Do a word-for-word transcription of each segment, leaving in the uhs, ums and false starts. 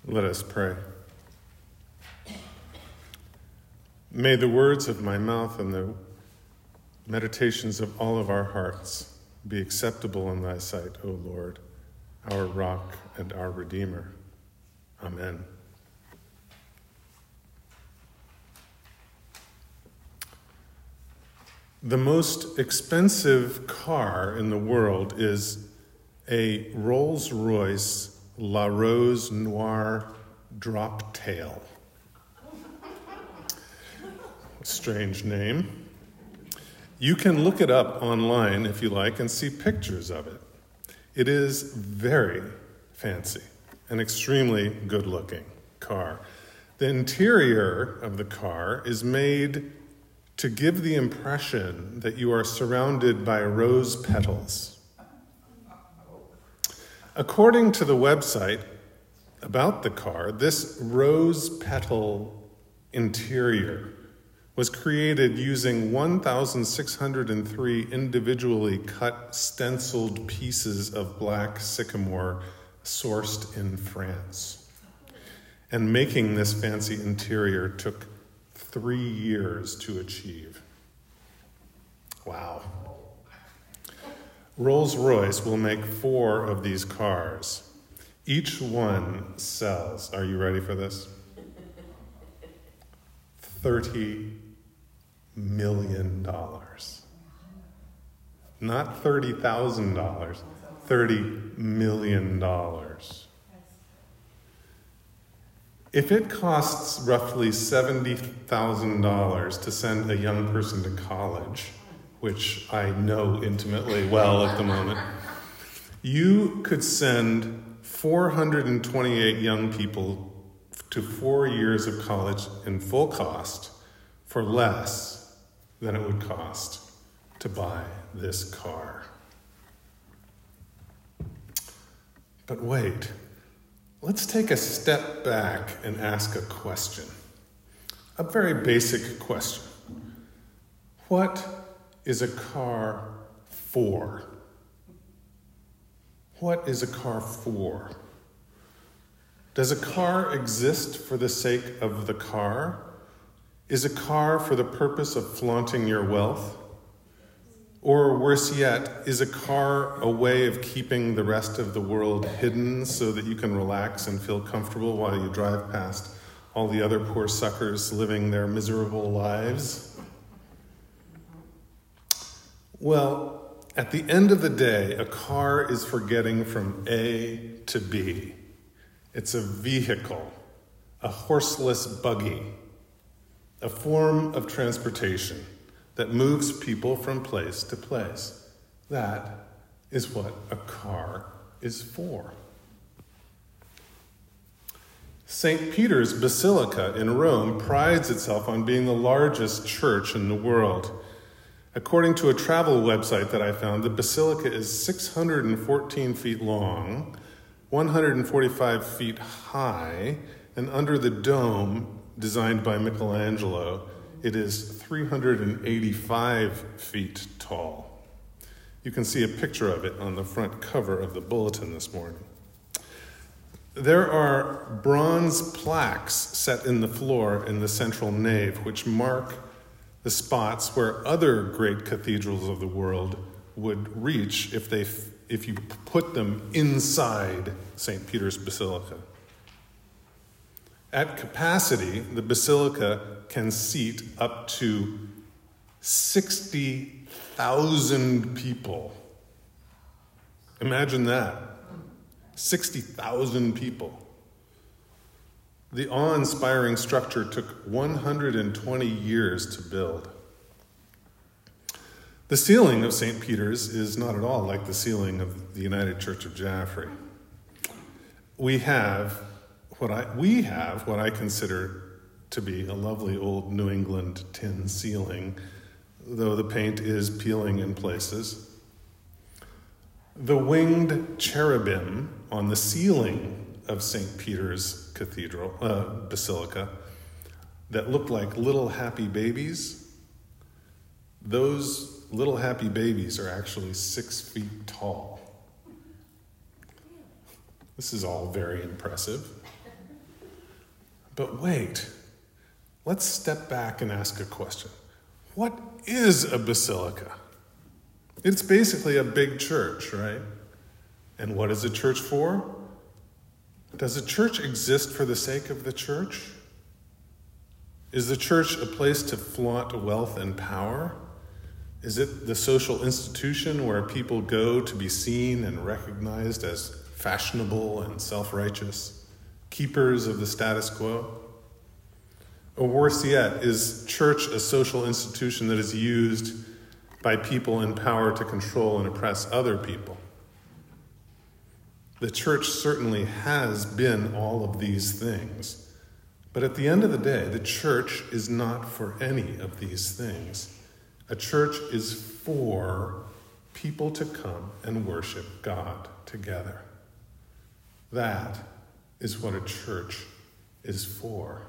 Let us pray. May the words of my mouth and the meditations of all of our hearts be acceptable in thy sight, O Lord, our rock and our Redeemer. Amen. The most expensive car in the world is a Rolls-Royce La Rose Noire Drop Tail. Strange name. You can look it up online if you like and see pictures of it. It is very fancy, an extremely good-looking car. The interior of the car is made to give the impression that you are surrounded by rose petals. According to the website about the car, this rose petal interior was created using one thousand six hundred three individually cut stenciled pieces of black sycamore sourced in France. And making this fancy interior took three years to achieve. Wow. Rolls-Royce will make four of these cars. Each one sells, are you ready for this? thirty million dollars. Not thirty thousand dollars, thirty million dollars. If it costs roughly seventy thousand dollars to send a young person to college, which I know intimately well at the moment, you could send four hundred twenty-eight young people to four years of college in full cost for less than it would cost to buy this car. But wait, let's take a step back and ask a question. A very basic question. What is a car for? What is a car for? Does a car exist for the sake of the car? Is a car for the purpose of flaunting your wealth? Or worse yet, is a car a way of keeping the rest of the world hidden so that you can relax and feel comfortable while you drive past all the other poor suckers living their miserable lives? Well, at the end of the day, a car is for getting from A to B. It's a vehicle, a horseless buggy, a form of transportation that moves people from place to place. That is what a car is for. Saint Peter's Basilica in Rome prides itself on being the largest church in the world. According to a travel website that I found, the basilica is six hundred fourteen feet long, one hundred forty-five feet high, and under the dome, designed by Michelangelo, it is three hundred eighty-five feet tall. You can see a picture of it on the front cover of the bulletin this morning. There are bronze plaques set in the floor in the central nave, which mark the spots where other great cathedrals of the world would reach if they if you put them inside Saint Peter's Basilica. At capacity, the basilica can seat up to sixty thousand people. Imagine that. sixty thousand people. The awe-inspiring structure took one hundred twenty years to build. The ceiling of Saint Peter's is not at all like the ceiling of the United Church of Jaffrey. We have what I we have what I consider to be a lovely old New England tin ceiling, though the paint is peeling in places. The winged cherubim on the ceiling of Saint Peter's Cathedral, uh, Basilica, that look like little happy babies, those little happy babies are actually six feet tall. This is all very impressive. But wait, let's step back and ask a question. What is a basilica? It's basically a big church, right? And what is a church for? Does a church exist for the sake of the church? Is the church a place to flaunt wealth and power? Is it the social institution where people go to be seen and recognized as fashionable and self-righteous, keepers of the status quo? Or worse yet, is church a social institution that is used by people in power to control and oppress other people? The church certainly has been all of these things, but at the end of the day, the church is not for any of these things. A church is for people to come and worship God together. That is what a church is for.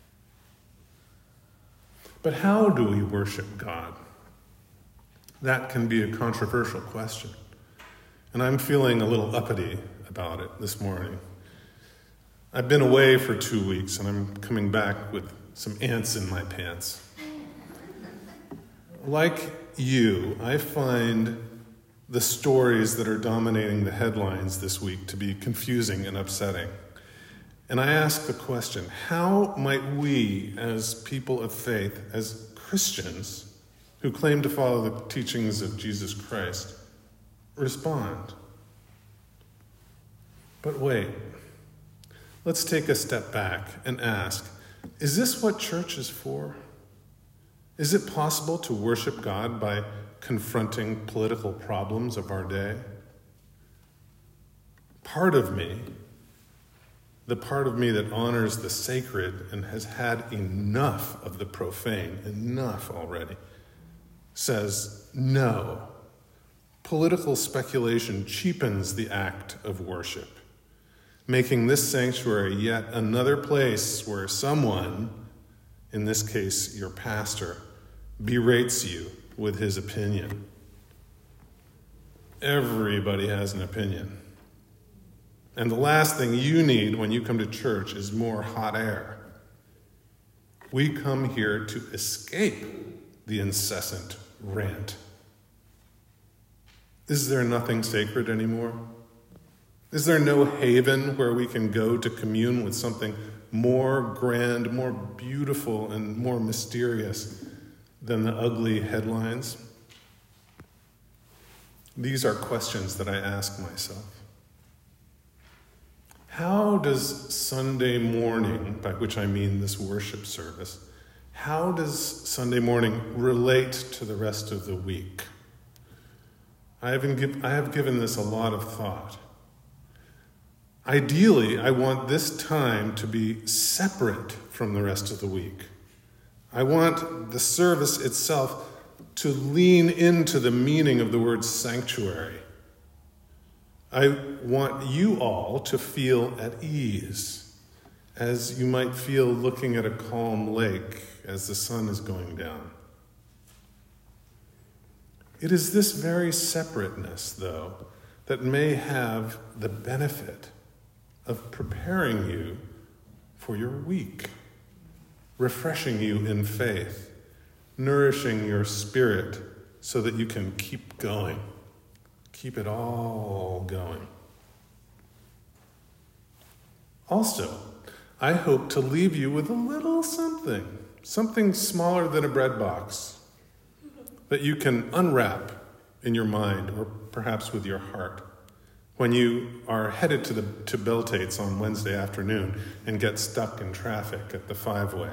But how do we worship God? That can be a controversial question. And I'm feeling a little uppity about it this morning. I've been away for two weeks and I'm coming back with some ants in my pants. Like you, I find the stories that are dominating the headlines this week to be confusing and upsetting. And I ask the question, how might we, as people of faith, as Christians who claim to follow the teachings of Jesus Christ, respond? But wait, let's take a step back and ask, is this what church is for? Is it possible to worship God by confronting political problems of our day? Part of me, the part of me that honors the sacred and has had enough of the profane, enough already, says no. Political speculation cheapens the act of worship, making this sanctuary yet another place where someone, in this case your pastor, berates you with his opinion. Everybody has an opinion. And the last thing you need when you come to church is more hot air. We come here to escape the incessant rant. Is there nothing sacred anymore? Is there no haven where we can go to commune with something more grand, more beautiful, and more mysterious than the ugly headlines? These are questions that I ask myself. How does Sunday morning, by which I mean this worship service, how does Sunday morning relate to the rest of the week? I have, I have given this a lot of thought. Ideally, I want this time to be separate from the rest of the week. I want the service itself to lean into the meaning of the word sanctuary. I want you all to feel at ease, as you might feel looking at a calm lake as the sun is going down. It is this very separateness, though, that may have the benefit of preparing you for your week, refreshing you in faith, nourishing your spirit so that you can keep going. Keep it all going. Also, I hope to leave you with a little something, something smaller than a bread box that you can unwrap in your mind or perhaps with your heart when you are headed to the to Beltates on Wednesday afternoon and get stuck in traffic at the five-way.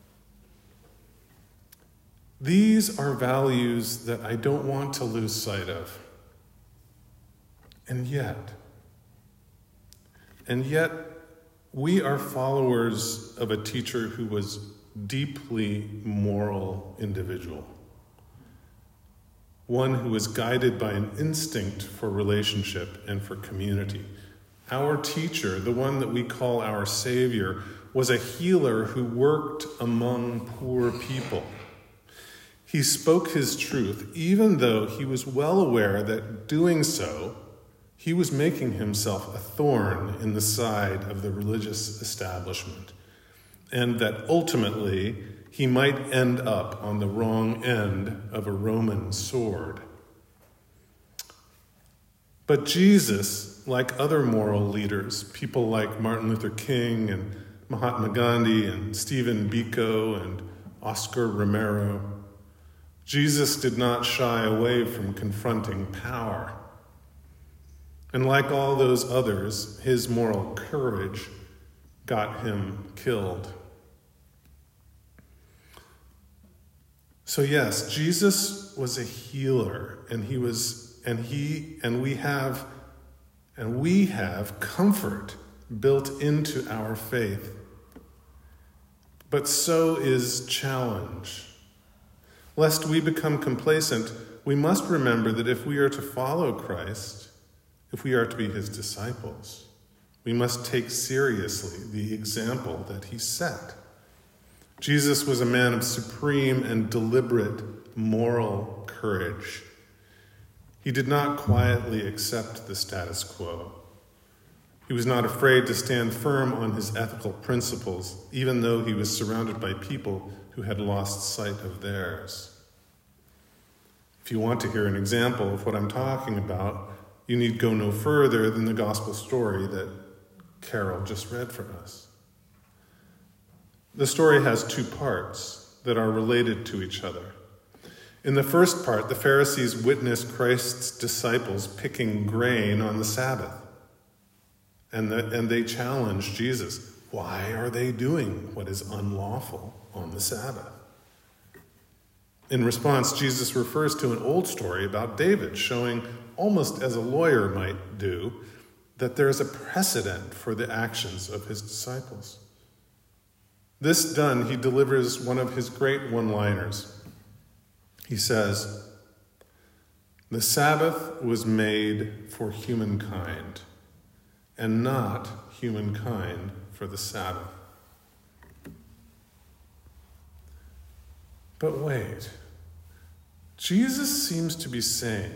These are values that I don't want to lose sight of. And yet, and yet, we are followers of a teacher who was deeply moral individual. One who was guided by an instinct for relationship and for community. Our teacher, the one that we call our Savior, was a healer who worked among poor people. He spoke his truth, even though he was well aware that doing so, he was making himself a thorn in the side of the religious establishment. and that ultimately he might end up on the wrong end of a Roman sword. But Jesus, like other moral leaders, people like Martin Luther King and Mahatma Gandhi and Stephen Biko and Oscar Romero, Jesus did not shy away from confronting power. And like all those others, his moral courage got him killed. So yes, Jesus was a healer, and he was, and he, and we have, and we have comfort built into our faith. But so is challenge. Lest we become complacent, we must remember that if we are to follow Christ, if we are to be his disciples, we must take seriously the example that he set. Jesus was a man of supreme and deliberate moral courage. He did not quietly accept the status quo. He was not afraid to stand firm on his ethical principles, even though he was surrounded by people who had lost sight of theirs. If you want to hear an example of what I'm talking about, you need go no further than the gospel story that Carol just read for us. The story has two parts that are related to each other. In the first part, the Pharisees witness Christ's disciples picking grain on the Sabbath. And, the, and they challenge Jesus. Why are they doing what is unlawful on the Sabbath? In response, Jesus refers to an old story about David, showing, almost as a lawyer might do, that there is a precedent for the actions of his disciples. This done, he delivers one of his great one-liners. He says, "The Sabbath was made for humankind, and not humankind for the Sabbath." But wait, Jesus seems to be saying,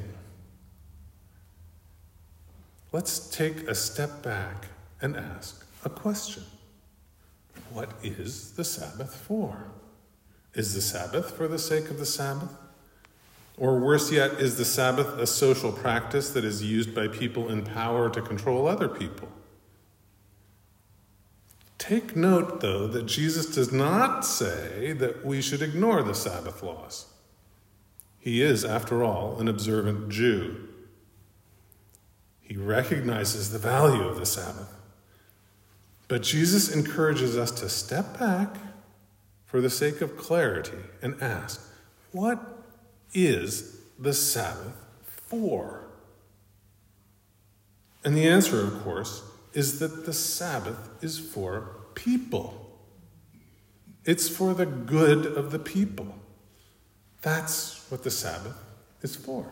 let's take a step back and ask a question. What is the Sabbath for? Is the Sabbath for the sake of the Sabbath? Or worse yet, is the Sabbath a social practice that is used by people in power to control other people? Take note, though, that Jesus does not say that we should ignore the Sabbath laws. He is, after all, an observant Jew. He recognizes the value of the Sabbath. But Jesus encourages us to step back for the sake of clarity and ask, what is the Sabbath for? And the answer, of course, is that the Sabbath is for people. It's for the good of the people. That's what the Sabbath is for.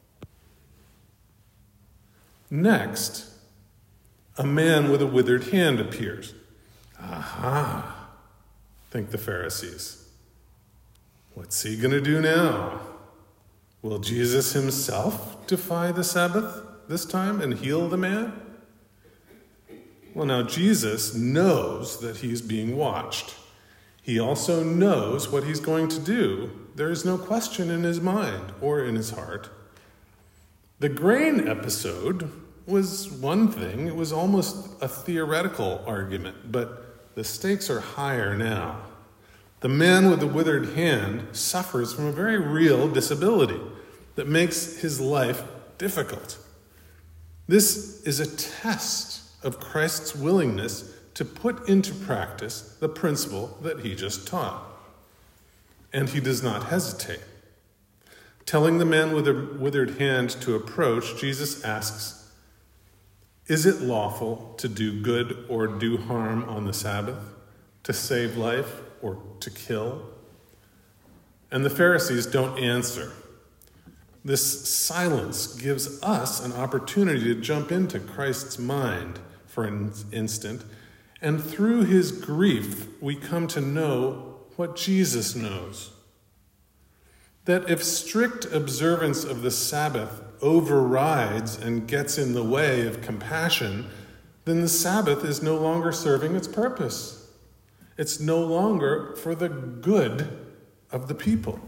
Next, a man with a withered hand appears. Aha, think the Pharisees. What's he going to do now? Will Jesus himself defy the Sabbath this time and heal the man? Well, now, Jesus knows that he's being watched. He also knows what he's going to do. There is no question in his mind or in his heart. The grain episode was one thing. It was almost a theoretical argument, but the stakes are higher now. The man with the withered hand suffers from a very real disability that makes his life difficult. This is a test of Christ's willingness to put into practice the principle that he just taught. And he does not hesitate. Telling the man with a withered hand to approach, Jesus asks, "Is it lawful to do good or do harm on the Sabbath, to save life or to kill?" And the Pharisees don't answer. This silence gives us an opportunity to jump into Christ's mind for an instant, and through his grief, we come to know what Jesus knows. That if strict observance of the Sabbath overrides and gets in the way of compassion, then the Sabbath is no longer serving its purpose. It's no longer for the good of the people.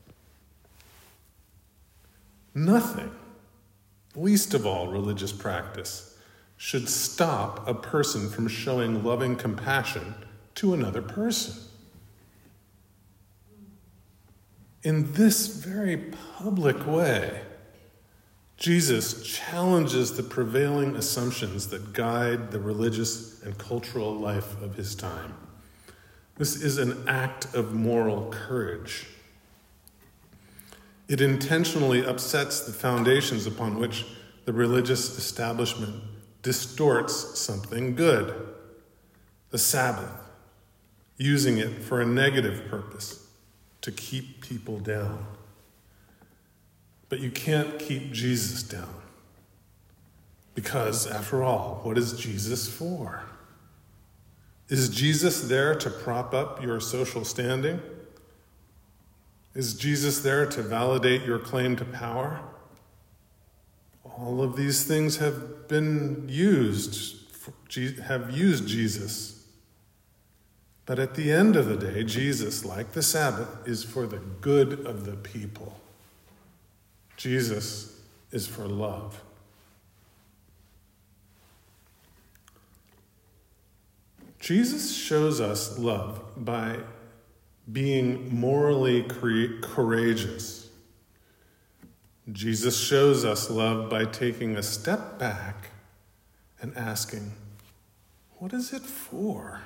Nothing, least of all religious practice, should stop a person from showing loving compassion to another person. In this very public way, Jesus challenges the prevailing assumptions that guide the religious and cultural life of his time. This is an act of moral courage. It intentionally upsets the foundations upon which the religious establishment distorts something good, the Sabbath, using it for a negative purpose, to keep people down. But you can't keep Jesus down. Because, after all, what is Jesus for? Is Jesus there to prop up your social standing? Is Jesus there to validate your claim to power? All of these things have been used, have used Jesus. But at the end of the day, Jesus, like the Sabbath, is for the good of the people. Jesus is for love. Jesus shows us love by being morally cre- courageous. Jesus shows us love by taking a step back and asking, what is it for?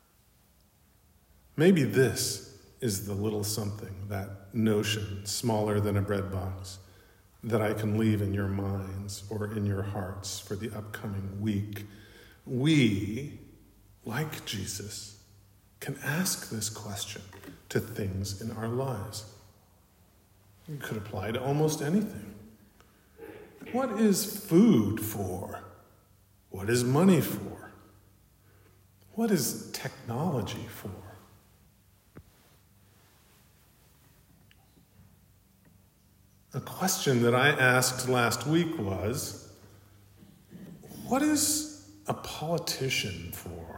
Maybe this is the little something, that notion smaller than a bread box, that I can leave in your minds or in your hearts for the upcoming week. We, like Jesus, can ask this question to things in our lives. It could apply to almost anything. What is food for? What is money for? What is technology for? A question that I asked last week was, what is a politician for?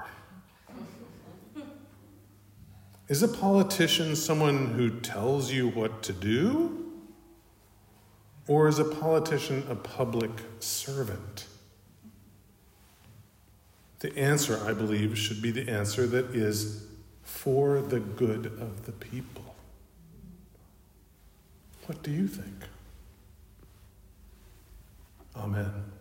Is a politician someone who tells you what to do? Or is a politician a public servant? The answer, I believe, should be the answer that is for the good of the people. What do you think? Amen.